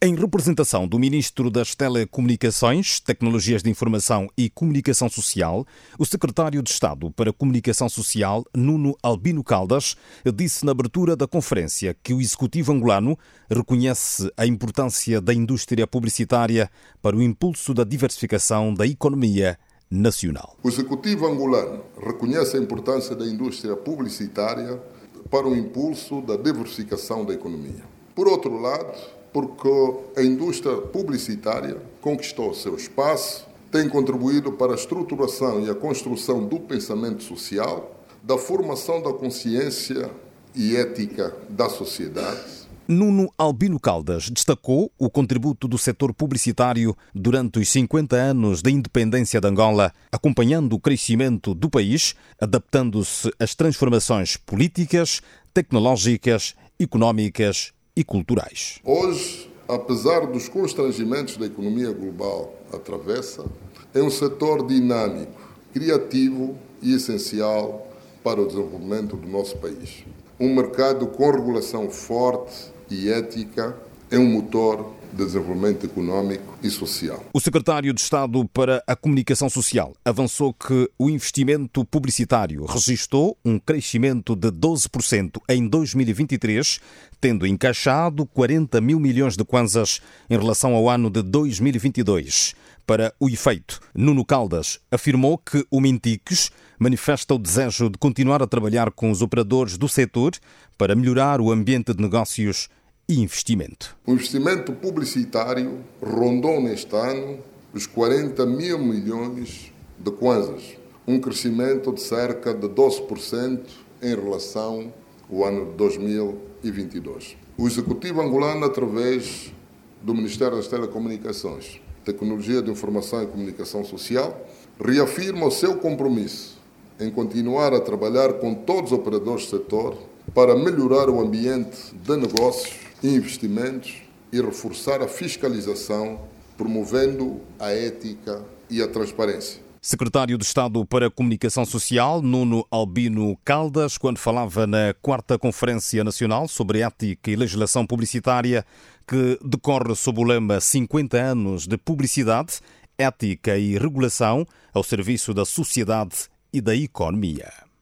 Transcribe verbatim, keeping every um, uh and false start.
Em representação do Ministro das Telecomunicações, Tecnologias de Informação e Comunicação Social, o Secretário de Estado para a Comunicação Social, Nuno Albino Caldas, disse na abertura da conferência que o Executivo angolano reconhece a importância da indústria publicitária para o impulso da diversificação da economia nacional. O Executivo angolano reconhece a importância da indústria publicitária para o impulso da diversificação da economia. Por outro lado, porque a indústria publicitária conquistou seu espaço, tem contribuído para a estruturação e a construção do pensamento social, da formação da consciência e ética da sociedade. Nuno Albino Caldas destacou o contributo do setor publicitário durante os cinquenta anos da independência de Angola, acompanhando o crescimento do país, adaptando-se às transformações políticas, tecnológicas, económicas e culturais. Hoje, apesar dos constrangimentos da economia global atravessa, é um setor dinâmico, criativo e essencial para o desenvolvimento do nosso país. Um mercado com regulação forte e ética é um motor de desenvolvimento económico e social. O secretário de Estado para a Comunicação Social avançou que o investimento publicitário registrou um crescimento de doze por cento em dois mil e vinte e três, tendo encaixado quarenta mil milhões de kwanzas em relação ao ano de dois mil e vinte e dois. Para o efeito, Nuno Caldas afirmou que o Mintiques manifesta o desejo de continuar a trabalhar com os operadores do setor para melhorar o ambiente de negócios e investimento. O investimento publicitário rondou neste ano os quarenta mil milhões de kwanzas, um crescimento de cerca de doze por cento em relação ao ano de dois mil e vinte e dois. O Executivo angolano, através do Ministério das Telecomunicações, Tecnologia de Informação e Comunicação Social, reafirma o seu compromisso em continuar a trabalhar com todos os operadores do setor para melhorar o ambiente de negócios e investimentos e reforçar a fiscalização, promovendo a ética e a transparência. Secretário de Estado para a Comunicação Social, Nuno Albino Caldas, quando falava na quarta Conferência Nacional sobre Ética e Legislação Publicitária, que decorre sob o lema cinquenta anos de publicidade, ética e regulação ao serviço da sociedade e da economia.